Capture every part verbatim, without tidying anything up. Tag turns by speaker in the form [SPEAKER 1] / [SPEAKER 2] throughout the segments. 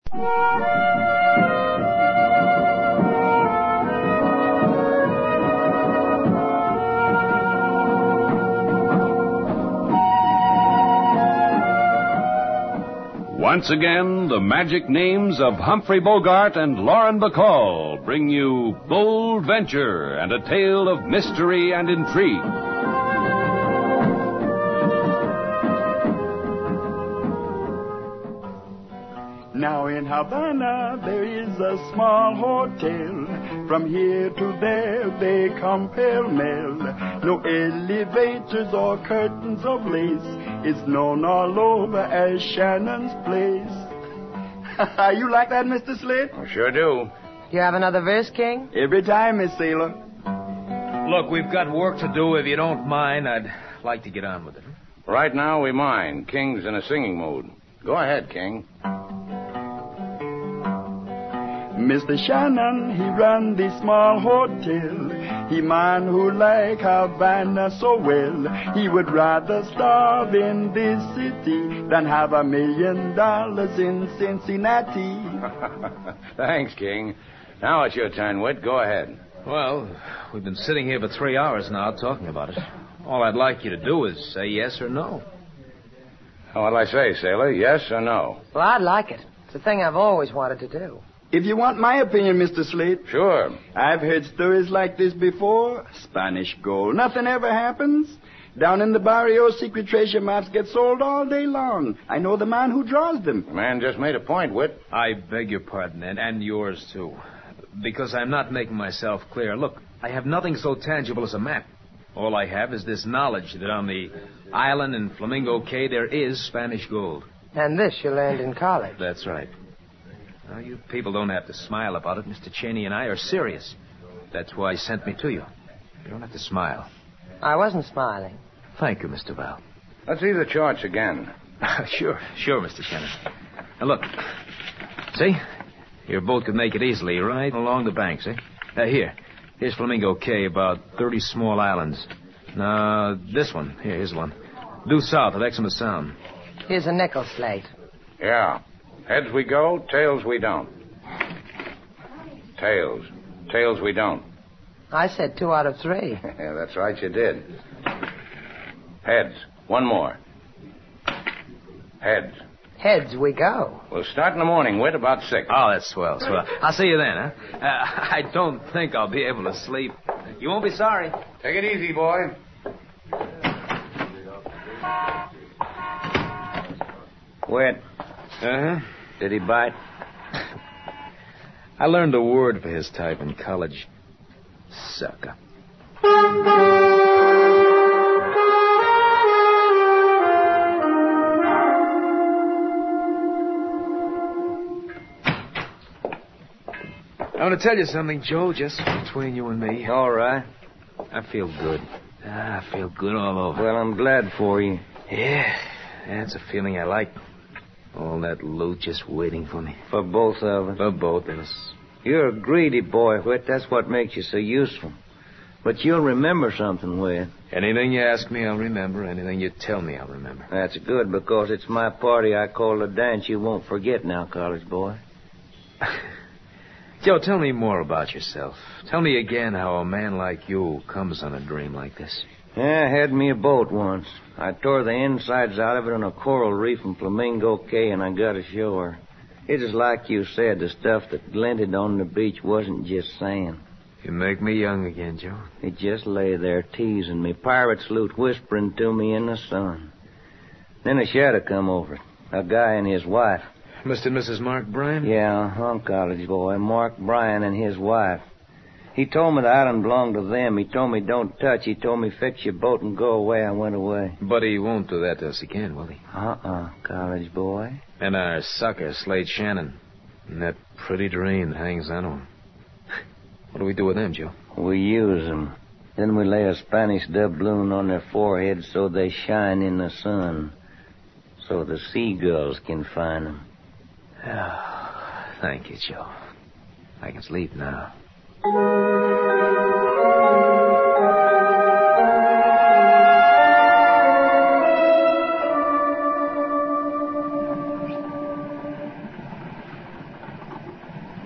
[SPEAKER 1] Once again, the magic names of Humphrey Bogart and Lauren Bacall bring you Bold Venture and a tale of mystery and intrigue.
[SPEAKER 2] Now in Havana there is a small hotel. From here to there they come pell-mell. No elevators or curtains of lace. It's known all over as Shannon's Place. You like that, Mister Slade?
[SPEAKER 3] I sure do.
[SPEAKER 4] You have another verse, King?
[SPEAKER 2] Every time, Miss Sailor.
[SPEAKER 5] Look, we've got work to do. If you don't mind, I'd like to get on with it.
[SPEAKER 3] Right now, we mind. King's in a singing mood. Go ahead, King.
[SPEAKER 2] Mister Shannon, he run the small hotel. He man who like Havana so well. He would rather starve in this city than have a million dollars in Cincinnati.
[SPEAKER 3] Thanks, King. Now it's your turn, Whit. Go ahead.
[SPEAKER 5] Well, we've been sitting here for three hours now talking about it. All I'd like you to do is say yes or no.
[SPEAKER 3] What'll I say, Sailor? Yes or no?
[SPEAKER 4] Well, I'd like it. It's a thing I've always wanted to do.
[SPEAKER 2] If you want my opinion, Mister Slade.
[SPEAKER 3] Sure.
[SPEAKER 2] I've heard stories like this before. Spanish gold. Nothing ever happens. Down in the barrio, secret treasure maps get sold all day long. I know the man who draws them.
[SPEAKER 3] The man just made a point, Whit.
[SPEAKER 5] I beg your pardon, and, and yours, too. Because I'm not making myself clear. Look, I have nothing so tangible as a map. All I have is this knowledge that on the island in Flamingo Cay there is Spanish gold.
[SPEAKER 4] And this you learned in college.
[SPEAKER 5] That's right. Now, you people don't have to smile about it. Mister Cheney and I are serious. That's why he sent me to you. You don't have to smile.
[SPEAKER 4] I wasn't smiling.
[SPEAKER 5] Thank you, Mister Val.
[SPEAKER 3] Let's see the charts again.
[SPEAKER 5] Sure, sure, Mister Shannon. Now, look. See? Your boat could make it easily right along the bank, see? Uh, here. Here's Flamingo Cay, about thirty small islands. Now, this one. Here, here's one. Due south of Exmouth Sound.
[SPEAKER 4] Here's a nickel slate.
[SPEAKER 3] Yeah. Heads we go, tails we don't. Tails. Tails we don't.
[SPEAKER 4] I said two out of three.
[SPEAKER 3] Yeah, that's right, you did. Heads. One more. Heads.
[SPEAKER 4] Heads we go.
[SPEAKER 3] We'll start in the morning, Whit, about six.
[SPEAKER 5] Oh, that's swell, swell. I'll see you then, huh? Uh, I don't think I'll be able to sleep. You won't be sorry.
[SPEAKER 3] Take it easy, boy. Whit.
[SPEAKER 5] Uh-huh.
[SPEAKER 3] Did he bite?
[SPEAKER 5] I learned a word for his type in college. Sucker. I want to tell you something, Joe, just between you and me.
[SPEAKER 6] All right.
[SPEAKER 5] I feel good. Ah, I feel good all over.
[SPEAKER 6] Well, I'm glad for you.
[SPEAKER 5] Yeah, that's a feeling I like. All that loot just waiting for me.
[SPEAKER 6] For both of us.
[SPEAKER 5] For both of us.
[SPEAKER 6] You're a greedy boy, Whit. That's what makes you so useful. But you'll remember something, Whit.
[SPEAKER 5] Anything you ask me, I'll remember. Anything you tell me, I'll remember.
[SPEAKER 6] That's good, because it's my party I call the dance you won't forget now, college boy.
[SPEAKER 5] Joe, tell me more about yourself. Tell me again how a man like you comes on a dream like this.
[SPEAKER 6] Yeah, I had me a boat once. I tore the insides out of it on a coral reef in Flamingo Cay, and I got ashore. It is like you said, the stuff that glinted on the beach wasn't just sand.
[SPEAKER 5] You make me young again, Joe.
[SPEAKER 6] It just lay there teasing me, pirate salute whispering to me in the sun. Then a shadow come over it, a guy and his wife.
[SPEAKER 5] Mister and Missus Mark Bryan?
[SPEAKER 6] Yeah, uh-huh, college boy, Mark Bryan and his wife. He told me the island belonged to them. He told me don't touch. He told me fix your boat and go away. I went away.
[SPEAKER 5] But he won't do that to us again, will he?
[SPEAKER 6] Uh-uh, college boy.
[SPEAKER 5] And our sucker, Slade Shannon. And that pretty dream that hangs on him. What do we do with them, Joe?
[SPEAKER 6] We use them. Then we lay a Spanish doubloon on their foreheads so they shine in the sun. So the seagulls can find them.
[SPEAKER 5] Oh, thank you, Joe. I can sleep now.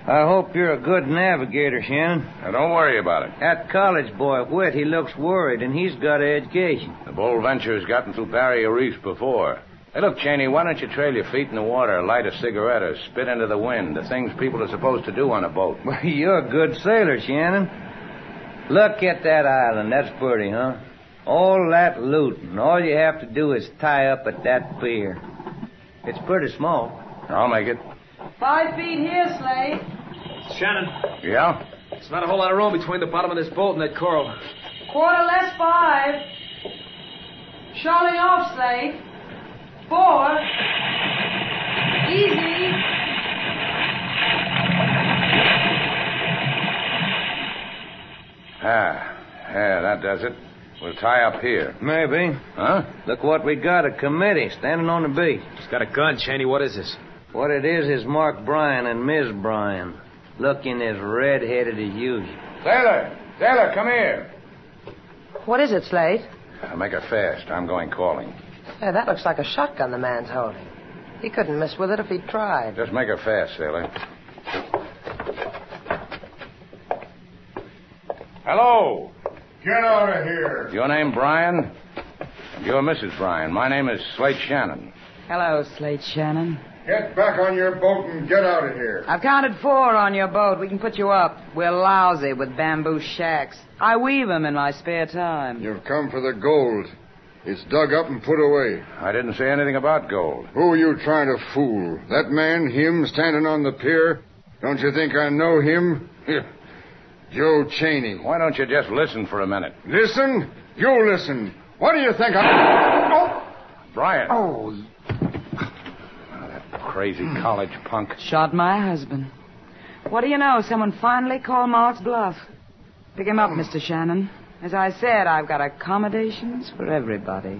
[SPEAKER 6] I hope you're a good navigator, Shannon.
[SPEAKER 3] Now, don't worry about it.
[SPEAKER 6] That college boy, Whit, he looks worried, and he's got an education.
[SPEAKER 3] The Bold Venture's gotten through Barrier Reef before. Hey, look, Cheney, why don't you trail your feet in the water, light a cigarette, or spit into the wind, the things people are supposed to do on a boat?
[SPEAKER 6] Well, you're a good sailor, Shannon. Look at that island. That's pretty, huh? All that loot, and all you have to do is tie up at that pier. It's pretty small.
[SPEAKER 3] I'll make it.
[SPEAKER 7] Five feet here, Slade.
[SPEAKER 5] Shannon,
[SPEAKER 3] Yeah?
[SPEAKER 5] there's not a whole lot of room between the bottom of this boat and that coral.
[SPEAKER 7] Quarter less five. Shoaling off, Slade. Four. Easy.
[SPEAKER 3] Ah, yeah, that does it. We'll tie up here.
[SPEAKER 6] Maybe.
[SPEAKER 3] Huh?
[SPEAKER 6] Look what we got, a committee standing on the beach.
[SPEAKER 5] He's got a gun, Cheney. What is this?
[SPEAKER 6] What it is is Mark Bryan and Miss Bryan, looking as red-headed as usual.
[SPEAKER 3] Sailor! Sailor, come here.
[SPEAKER 4] What is it, Slade?
[SPEAKER 3] I'll make it fast. I'm going calling.
[SPEAKER 4] Hey, that looks like a shotgun the man's holding. He couldn't miss with it if he tried.
[SPEAKER 3] Just make it fast, sailor. Hello.
[SPEAKER 8] Get out of here.
[SPEAKER 3] Your name Bryan? You're Missus Bryan. My name is Slate Shannon.
[SPEAKER 7] Hello, Slate Shannon.
[SPEAKER 8] Get back on your boat and get out of here.
[SPEAKER 7] I've counted four on your boat. We can put you up. We're lousy with bamboo shacks. I weave 'em in my spare time.
[SPEAKER 8] You've come for the gold. It's dug up and put away.
[SPEAKER 3] I didn't say anything about gold.
[SPEAKER 8] Who are you trying to fool? That man, him, standing on the pier? Don't you think I know him? Joe Cheney.
[SPEAKER 3] Why don't you just listen for a minute?
[SPEAKER 8] Listen? You listen. What do you think I... Oh!
[SPEAKER 3] Bryan.
[SPEAKER 8] Oh.
[SPEAKER 3] Oh, that crazy college punk.
[SPEAKER 7] Shot my husband. What do you know? Someone finally called Mark's bluff. Pick him up, Mister Shannon. As I said, I've got accommodations for everybody.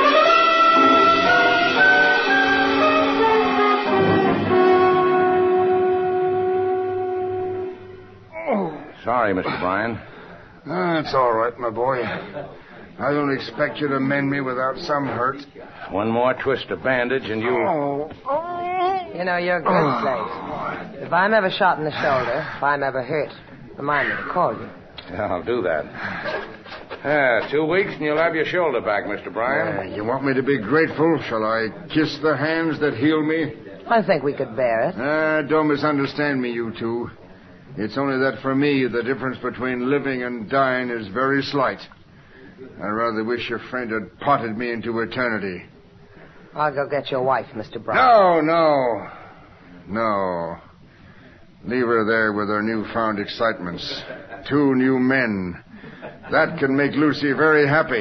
[SPEAKER 8] Oh.
[SPEAKER 3] Sorry, Mister Bryan.
[SPEAKER 8] That's all right, my boy. I don't expect you to mend me without some hurt.
[SPEAKER 3] One more twist of bandage and you...
[SPEAKER 8] Oh. Oh.
[SPEAKER 4] You know, you're good, Slade. If I'm ever shot in the shoulder, if I'm ever hurt, remind me to call you.
[SPEAKER 3] Yeah, I'll do that. Yeah, two weeks and you'll have your shoulder back, Mister Bryan.
[SPEAKER 8] Uh, you want me to be grateful? Shall I kiss the hands that heal me?
[SPEAKER 4] I think we could bear it.
[SPEAKER 8] Uh, don't misunderstand me, you two. It's only that for me, the difference between living and dying is very slight. I rather wish your friend had potted me into eternity.
[SPEAKER 4] I'll go get your wife, Mister Bryan.
[SPEAKER 8] No, no. No. Leave her there with her newfound excitements. Two new men. That can make Lucy very happy.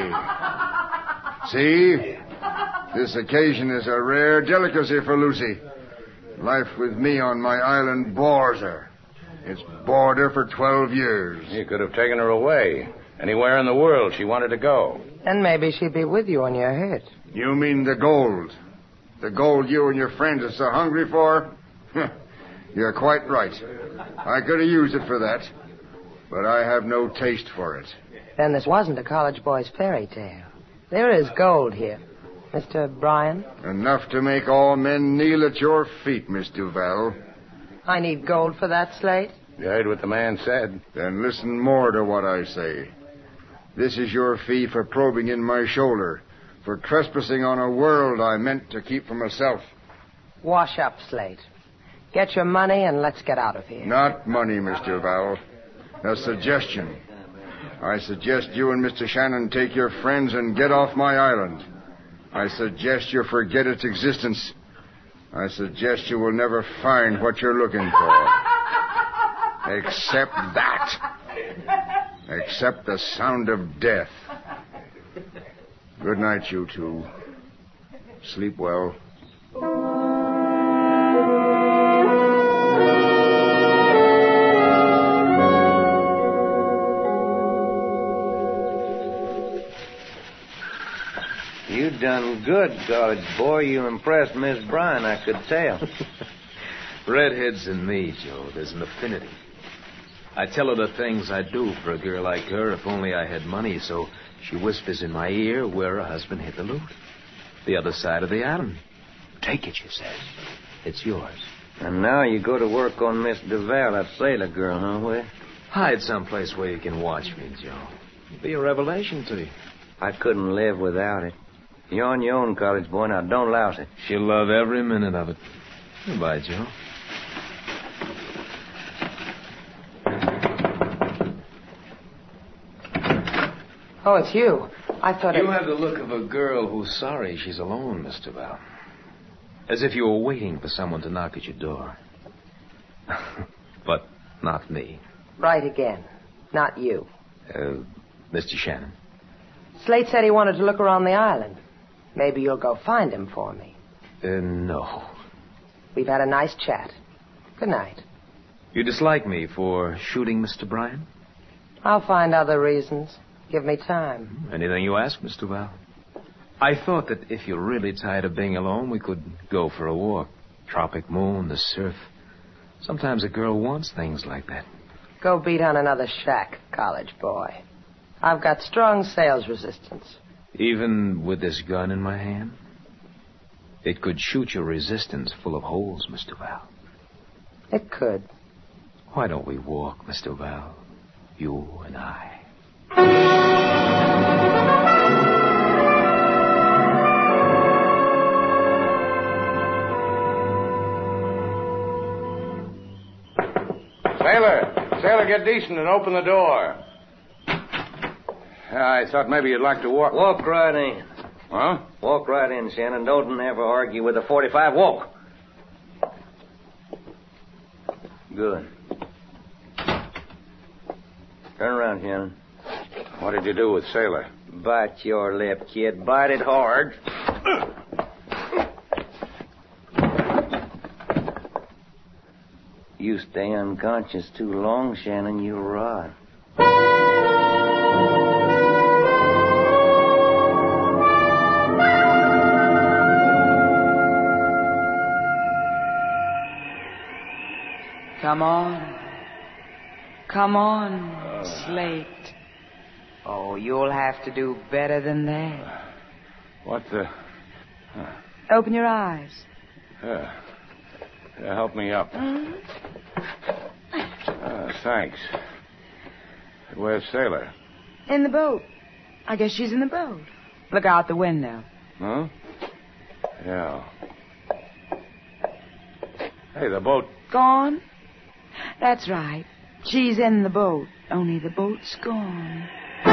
[SPEAKER 8] See? This occasion is a rare delicacy for Lucy. Life with me on my island bores her. It's bored her for twelve years.
[SPEAKER 3] You could have taken her away. Anywhere in the world she wanted to go.
[SPEAKER 4] And maybe she'd be with you when you're hurt.
[SPEAKER 8] You mean the gold? The gold you and your friends are so hungry for? You're quite right. I could have used it for that. But I have no taste for it.
[SPEAKER 4] Then this wasn't a college boy's fairy tale. There is gold here. Mister Bryan?
[SPEAKER 8] Enough to make all men kneel at your feet, Miss Duval.
[SPEAKER 4] I need gold for that, Slade.
[SPEAKER 3] You heard what the man said.
[SPEAKER 8] Then listen more to what I say. This is your fee for probing in my shoulder, for trespassing on a world I meant to keep for myself.
[SPEAKER 4] Wash up, Slade. Get your money and let's get out of here.
[SPEAKER 8] Not money, Miss Duval. A suggestion. I suggest you and Mister Shannon take your friends and get off my island. I suggest you forget its existence. I suggest you will never find what you're looking for. Except that. Except the sound of death. Good night, you two. Sleep well.
[SPEAKER 6] You done good, college boy. You impressed Miss Bryan, I could tell.
[SPEAKER 5] Redheads and me, Joe. There's an affinity. I tell her the things I'd do for a girl like her if only I had money, so she whispers in my ear where her husband hid the loot. The other side of the island. Take it, she says. It's yours.
[SPEAKER 6] And now you go to work on Miss Duval, that sailor girl, huh, Wes?
[SPEAKER 5] Hide someplace where you can watch me, Joe. It'll be a revelation to you.
[SPEAKER 6] I couldn't live without it. You're on your own, college boy. Now, don't louse it.
[SPEAKER 5] She'll love every minute of it. Goodbye, Joe.
[SPEAKER 4] Oh, it's you. I thought
[SPEAKER 5] You
[SPEAKER 4] it...
[SPEAKER 5] have the look of a girl who's sorry she's alone, Mister Val. As if you were waiting for someone to knock at your door. But not me.
[SPEAKER 4] Right again. Not you.
[SPEAKER 5] Uh, Mister Shannon.
[SPEAKER 4] Slate said he wanted to look around the island. Maybe you'll go find him for me.
[SPEAKER 5] Uh, no.
[SPEAKER 4] We've had a nice chat. Good night.
[SPEAKER 5] You dislike me for shooting Mister Bryan?
[SPEAKER 4] I'll find other reasons. Give me time.
[SPEAKER 5] Anything you ask, Mister Val. I thought that if you're really tired of being alone, we could go for a walk. Tropic moon, the surf. Sometimes a girl wants things like that.
[SPEAKER 4] Go beat on another shack, college boy. I've got strong sales resistance.
[SPEAKER 5] Even with this gun in my hand? It could shoot your resistance full of holes, Mister Val.
[SPEAKER 4] It could.
[SPEAKER 5] Why don't we walk, Mister Val? You and I.
[SPEAKER 3] Sailor! Sailor, get decent and open the door. I thought maybe you'd like to walk...
[SPEAKER 6] Walk right in.
[SPEAKER 3] Huh?
[SPEAKER 6] Walk right in, Shannon. Don't ever argue with a forty-five. Walk. Good. Turn around, Shannon.
[SPEAKER 3] What did you do with Sailor?
[SPEAKER 6] Bite your lip, kid. Bite it hard. You stay unconscious too long, Shannon, you'll rot.
[SPEAKER 7] Come on. Come on, Slate. Oh, you'll have to do better than that.
[SPEAKER 3] What the...
[SPEAKER 7] Open your eyes.
[SPEAKER 3] Uh, uh, help me up.
[SPEAKER 7] Mm-hmm.
[SPEAKER 3] Uh, thanks. Where's Sailor?
[SPEAKER 7] In the boat. I guess she's in the boat. Look out the window.
[SPEAKER 3] Huh? Yeah. Hey, the boat...
[SPEAKER 7] Gone? That's right. She's in the boat, only the boat's gone.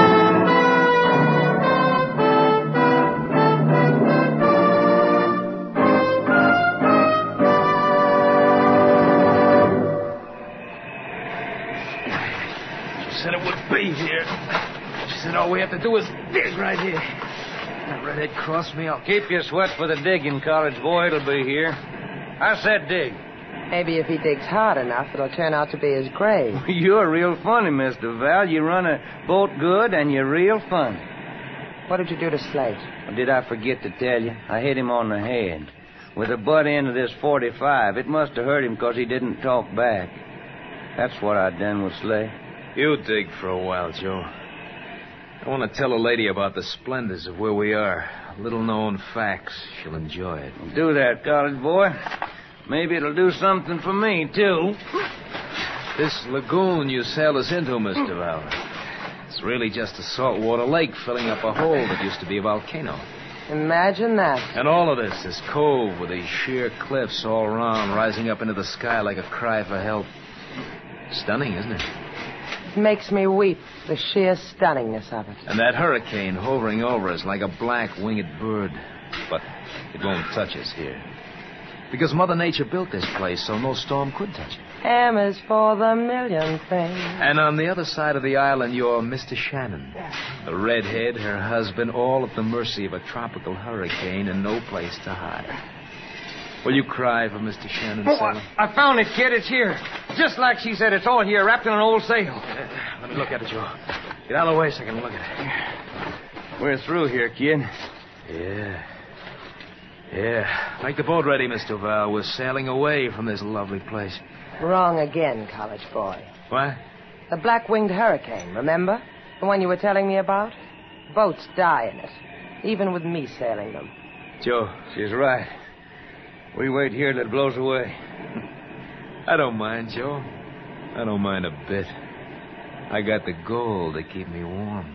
[SPEAKER 5] She said it would be here. She said all we have to do is dig right here. That redhead crossed me off.
[SPEAKER 6] Keep your sweat for the digging, college boy. It'll be here. I said dig.
[SPEAKER 4] Maybe if he digs hard enough, it'll turn out to be his grave.
[SPEAKER 6] You're real funny, Mister Val. You run a boat good, and you're real funny.
[SPEAKER 4] What did you do to Slate?
[SPEAKER 6] Did I forget to tell you? I hit him on the head with the butt end of this forty-five. It must have hurt him because he didn't talk back. That's what I done with Slate.
[SPEAKER 5] You dig for a while, Joe. I want to tell a lady about the splendors of where we are. Little-known facts. She'll enjoy it.
[SPEAKER 6] Do that, college boy. Maybe it'll do something for me, too.
[SPEAKER 5] This lagoon you sailed us into, Mister Val, it's really just a saltwater lake filling up a hole that used to be a volcano.
[SPEAKER 4] Imagine that.
[SPEAKER 5] And all of this, this cove with these sheer cliffs all around, rising up into the sky like a cry for help. Stunning, isn't it?
[SPEAKER 4] It makes me weep, the sheer stunningness of it.
[SPEAKER 5] And that hurricane hovering over us like a black winged bird. But it won't touch us here. Because Mother Nature built this place so no storm could touch it.
[SPEAKER 4] M is for the million things.
[SPEAKER 5] And on the other side of the island, you're Mister Shannon. A redhead, her husband, all at the mercy of a tropical hurricane and no place to hide. Will you cry for Mister Shannon,
[SPEAKER 6] Oh,
[SPEAKER 5] Sailor?
[SPEAKER 6] I, I found it, kid. It's here. Just like she said, it's all here, wrapped in an old sail.
[SPEAKER 5] Uh, let me look at it, Joe. Get out of the way so I can look at it.
[SPEAKER 6] We're through here, kid.
[SPEAKER 5] Yeah. Yeah. Make the boat ready, Mister Val. We're sailing away from this lovely place.
[SPEAKER 4] Wrong again, college boy.
[SPEAKER 5] What?
[SPEAKER 4] The black-winged hurricane, remember? The one you were telling me about? Boats die in it, even with me sailing them.
[SPEAKER 6] Joe, she's right. We wait here till it blows away.
[SPEAKER 5] I don't mind, Joe. I don't mind a bit. I got the gold to keep me warm.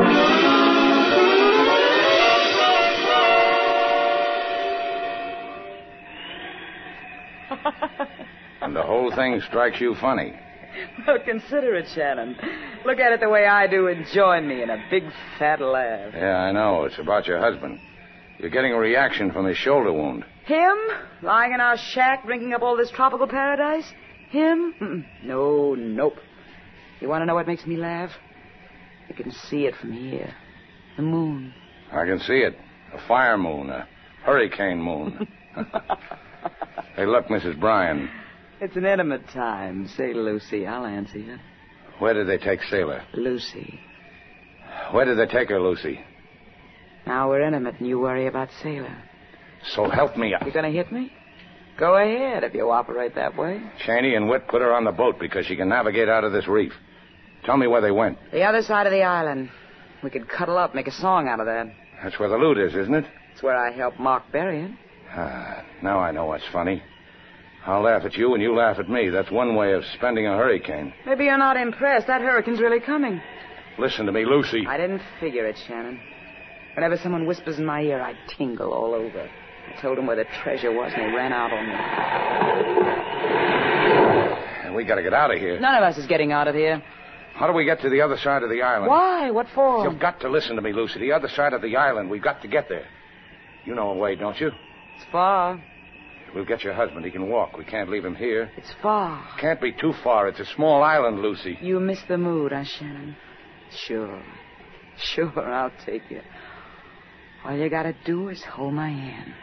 [SPEAKER 3] And the whole thing strikes you funny.
[SPEAKER 7] Well, consider it, Shannon. Look at it the way I do and join me in a big fat laugh.
[SPEAKER 3] Yeah, I know. It's about your husband. You're getting a reaction from his shoulder wound.
[SPEAKER 7] Him? Lying in our shack, drinking up all this tropical paradise? Him? Mm-mm. No, nope. You want to know what makes me laugh? You can see it from here. The moon.
[SPEAKER 3] I can see it. A fire moon, a hurricane moon. Hey, look, Missus Bryan.
[SPEAKER 7] It's an intimate time. Say, Lucy, I'll answer you.
[SPEAKER 3] Where did they take Sailor?
[SPEAKER 7] Lucy.
[SPEAKER 3] Where did they take her, Lucy?
[SPEAKER 7] Now we're intimate and you worry about Sailor.
[SPEAKER 3] So help me.
[SPEAKER 7] You gonna hit me? Go ahead if you operate that way.
[SPEAKER 3] Cheney and Witt put her on the boat because she can navigate out of this reef. Tell me where they went.
[SPEAKER 7] The other side of the island. We could cuddle up, make a song out of that.
[SPEAKER 3] That's where the loot is, isn't it?
[SPEAKER 7] It's where I helped Mark bury it.
[SPEAKER 3] Ah, now I know what's funny. I'll laugh at you and you laugh at me. That's one way of spending a hurricane.
[SPEAKER 7] Maybe you're not impressed. That hurricane's really coming.
[SPEAKER 3] Listen to me, Lucy.
[SPEAKER 7] I didn't figure it, Shannon. Whenever someone whispers in my ear, I tingle all over. I told him where the treasure was, and he ran out on me.
[SPEAKER 3] We gotta get out of here.
[SPEAKER 7] None of us is getting out of here.
[SPEAKER 3] How do we get to the other side of the island?
[SPEAKER 7] Why? What for?
[SPEAKER 3] You've got to listen to me, Lucy. The other side of the island. We've got to get there. You know a way, don't you?
[SPEAKER 7] It's far.
[SPEAKER 3] We'll get your husband. He can walk. We can't leave him here.
[SPEAKER 7] It's far.
[SPEAKER 3] Can't be too far. It's a small island, Lucy.
[SPEAKER 7] You miss the mood, huh, Shannon? Sure. Sure, I'll take you. All you gotta do is hold my hand.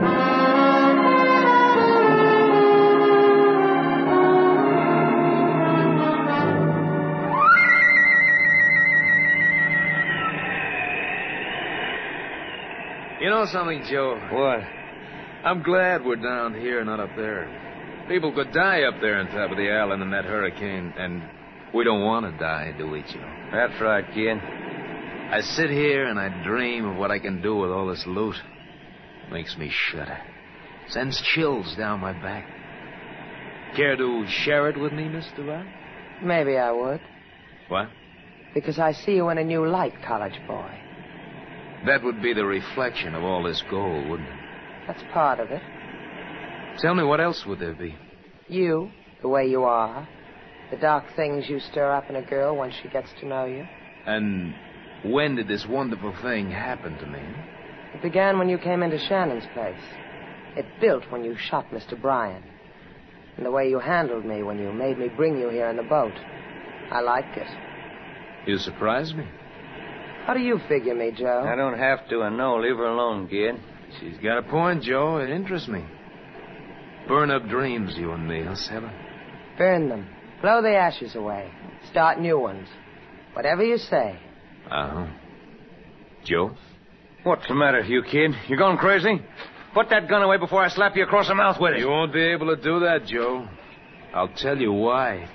[SPEAKER 5] You know something, Joe?
[SPEAKER 6] What?
[SPEAKER 5] I'm glad we're down here, not up there. People could die up there on top of the island in that hurricane, and we don't want to die, do we, Joe?
[SPEAKER 6] That's right, kid.
[SPEAKER 5] I sit here and I dream of what I can do with all this loot. Makes me shudder. Sends chills down my back. Care to share it with me, Mister Ryan?
[SPEAKER 4] Maybe I would.
[SPEAKER 5] What?
[SPEAKER 4] Because I see you in a new light, college boy.
[SPEAKER 5] That would be the reflection of all this gold, wouldn't it?
[SPEAKER 4] That's part of it.
[SPEAKER 5] Tell me, what else would there be?
[SPEAKER 4] You, the way you are. The dark things you stir up in a girl once she gets to know you.
[SPEAKER 5] And when did this wonderful thing happen to me?
[SPEAKER 4] It began when you came into Shannon's place. It built when you shot Mister Bryan. And the way you handled me when you made me bring you here in the boat. I liked it.
[SPEAKER 5] You surprised me.
[SPEAKER 4] How do you figure me, Joe?
[SPEAKER 6] I don't have to, I know. Leave her alone, kid.
[SPEAKER 5] She's got a point, Joe. It interests me. Burn up dreams, you and me, huh, Sailor?
[SPEAKER 4] Burn them. Blow the ashes away. Start new ones. Whatever you say.
[SPEAKER 5] Uh-huh. Joe?
[SPEAKER 6] What's the matter with you, kid? You going crazy? Put that gun away before I slap you across the mouth with it.
[SPEAKER 5] You won't be able to do that, Joe. I'll tell you why.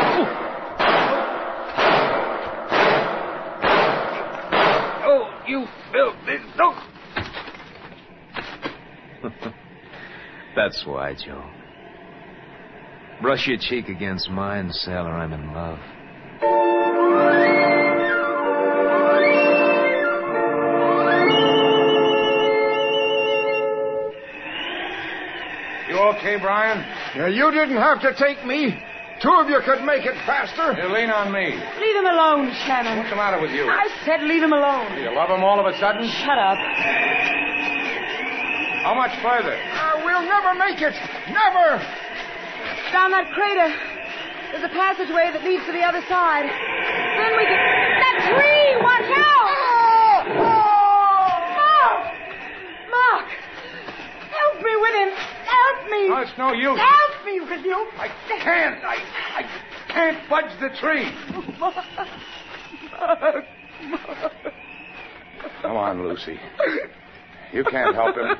[SPEAKER 6] Oh, you filthy... Oh.
[SPEAKER 5] That's why, Joe. Brush your cheek against mine, Sailor. I'm in love.
[SPEAKER 3] You okay, Brian?
[SPEAKER 8] Yeah, you didn't have to take me. Two of you could make it faster.
[SPEAKER 3] You lean on me.
[SPEAKER 7] Leave him alone, Shannon.
[SPEAKER 3] What's the matter with you?
[SPEAKER 7] I said leave him alone.
[SPEAKER 3] You love him all of a sudden?
[SPEAKER 7] Shut up.
[SPEAKER 3] How much further?
[SPEAKER 8] Uh, we'll never make it. Never.
[SPEAKER 7] Down that crater. There's a passageway that leads to the other side. Then we can... That tree! Watch out!
[SPEAKER 8] Oh!
[SPEAKER 7] Mark! Mark! Help me with him. Help me.
[SPEAKER 3] No, it's no use.
[SPEAKER 7] Help me with you.
[SPEAKER 3] I can't. I, I can't budge the tree.
[SPEAKER 7] Mark. Mark. Mark.
[SPEAKER 3] Come on, Lucy. You can't help him.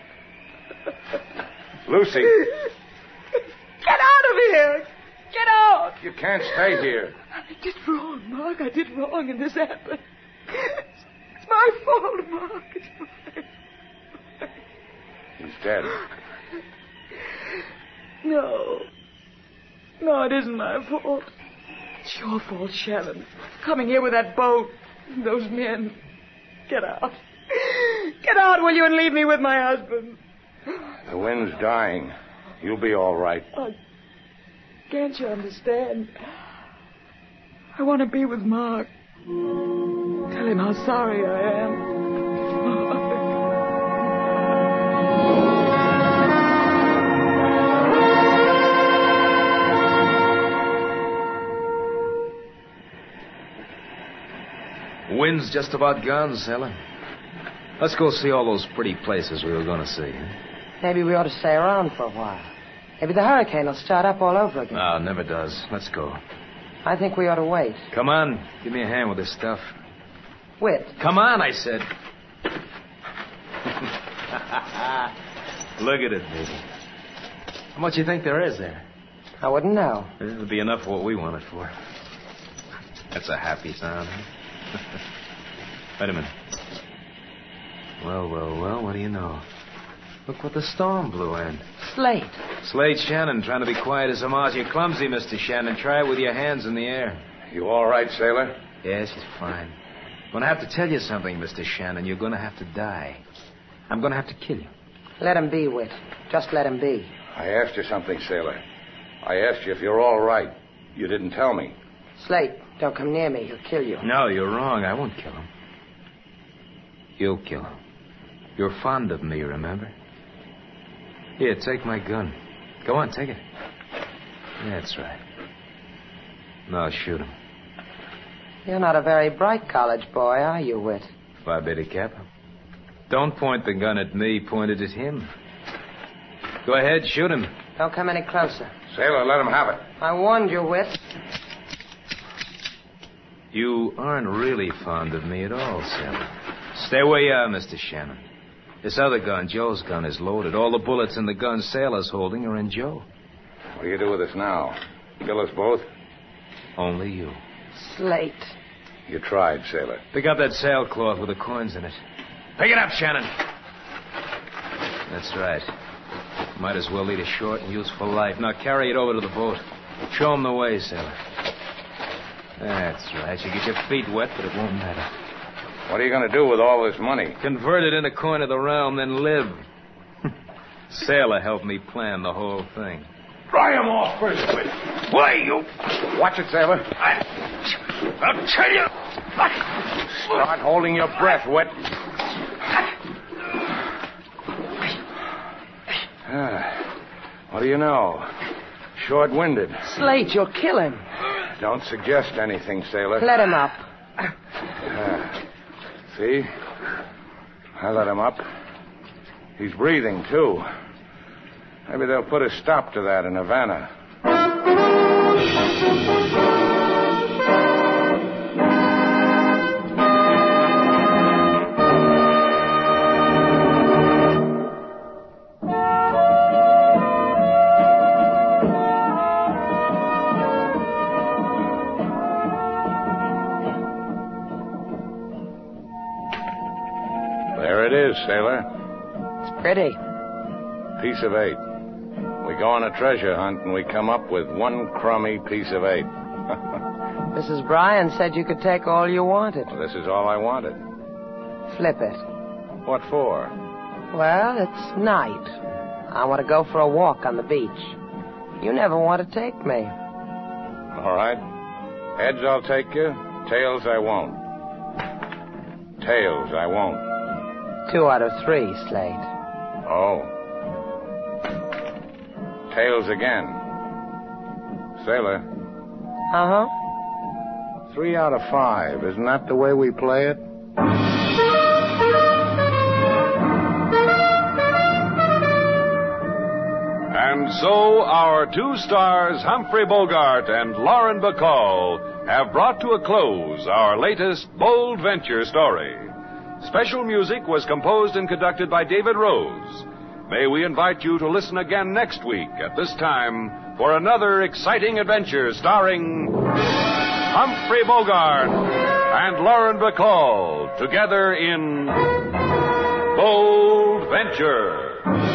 [SPEAKER 3] Lucy.
[SPEAKER 7] Get out of here. Get out.
[SPEAKER 3] You can't stay here.
[SPEAKER 7] I did wrong, Mark. I did wrong, and this happened. It's my fault, Mark. It's my...
[SPEAKER 3] He's dead.
[SPEAKER 7] No. No, it isn't my fault. It's your fault, Shannon. Coming here with that boat. Those men. Get out. Get out, will you, and leave me with my husband.
[SPEAKER 3] The wind's dying. You'll be all right.
[SPEAKER 7] Oh, can't you understand? I want to be with Mark. Tell him how sorry I am.
[SPEAKER 5] Wind's just about gone, sailor. Let's go see all those pretty places we were going to see.
[SPEAKER 4] Maybe we ought to stay around for a while. Maybe the hurricane will start up all over again.
[SPEAKER 5] No, it never does. Let's go.
[SPEAKER 4] I think we ought to wait.
[SPEAKER 5] Come on. Give me a hand with this stuff.
[SPEAKER 4] Whit.
[SPEAKER 5] Come on, I said. Look at it, baby. How much you think there is there?
[SPEAKER 4] I wouldn't know.
[SPEAKER 5] It'll be enough for what we want it for. That's a happy sound, huh? Wait a minute. Well, well, well, what do you know? Look what the storm blew in.
[SPEAKER 4] Slate.
[SPEAKER 5] Slate Shannon, trying to be quiet as a mouse. You're clumsy, Mister Shannon. Try it with your hands in the air.
[SPEAKER 3] You all right, sailor?
[SPEAKER 5] Yes, she's fine. I'm going to have to tell you something, Mister Shannon. You're going to have to die. I'm going to have to kill you.
[SPEAKER 4] Let him be, Whit. Just let him be.
[SPEAKER 3] I asked you something, sailor. I asked you if you're all right. You didn't tell me.
[SPEAKER 4] Slate, don't come near me. He'll kill you.
[SPEAKER 5] No, you're wrong. I won't kill him. You'll kill him. You're fond of me, remember? Here, take my gun. Go on, take it. That's right. Now shoot him.
[SPEAKER 4] You're not a very bright college boy, are you, Whit?
[SPEAKER 5] Phi Beta Kappa. Don't point the gun at me. Point it at him. Go ahead, shoot him.
[SPEAKER 4] Don't come any closer.
[SPEAKER 3] Sailor, let him have it.
[SPEAKER 4] I warned you, Whit.
[SPEAKER 5] You aren't really fond of me at all, sailor. Stay where you are, Mister Shannon. This other gun, Joe's gun, is loaded. All the bullets in the gun Sailor's holding are in Joe.
[SPEAKER 3] What do you do with us now? Kill us both?
[SPEAKER 5] Only you.
[SPEAKER 4] Slate.
[SPEAKER 3] You tried, sailor.
[SPEAKER 5] Pick up that sailcloth with the coins in it. Pick it up, Shannon. That's right. Might as well lead a short and useful life. Now carry it over to the boat. Show 'em the way, sailor. That's right. You get your feet wet, but it won't matter.
[SPEAKER 3] What are you going to do with all this money?
[SPEAKER 5] Convert it into coin of the realm, then live. Sailor helped me plan the whole thing.
[SPEAKER 3] Pry him off first, Whit. Why, you... Watch it, sailor. I... I'll tell you. Start holding your breath, Whit. Ah, what do you know? Short-winded.
[SPEAKER 4] Slate, you'll kill him.
[SPEAKER 3] Don't suggest anything, sailor.
[SPEAKER 4] Let him up.
[SPEAKER 3] Ah. See? I let him up. He's breathing, too. Maybe they'll put a stop to that in Havana. There it is, sailor.
[SPEAKER 4] It's pretty.
[SPEAKER 3] Piece of eight. We go on a treasure hunt and we come up with one crummy piece of eight.
[SPEAKER 4] Missus Bryan said you could take all you wanted.
[SPEAKER 3] Well, this is all I wanted.
[SPEAKER 4] Flip it.
[SPEAKER 3] What for?
[SPEAKER 4] Well, it's night. I want to go for a walk on the beach. You never want to take me.
[SPEAKER 3] All right. Heads, I'll take you. Tails, I won't. Tails, I won't.
[SPEAKER 4] Two out of three, Slate.
[SPEAKER 3] Oh. Tails again. Sailor.
[SPEAKER 4] Uh-huh.
[SPEAKER 3] Three out of five. Isn't that the way we play it?
[SPEAKER 1] And so our two stars, Humphrey Bogart and Lauren Bacall, have brought to a close our latest bold venture story. Special music was composed and conducted by David Rose. May we invite you to listen again next week at this time for another exciting adventure starring Humphrey Bogart and Lauren Bacall together in Bold Venture.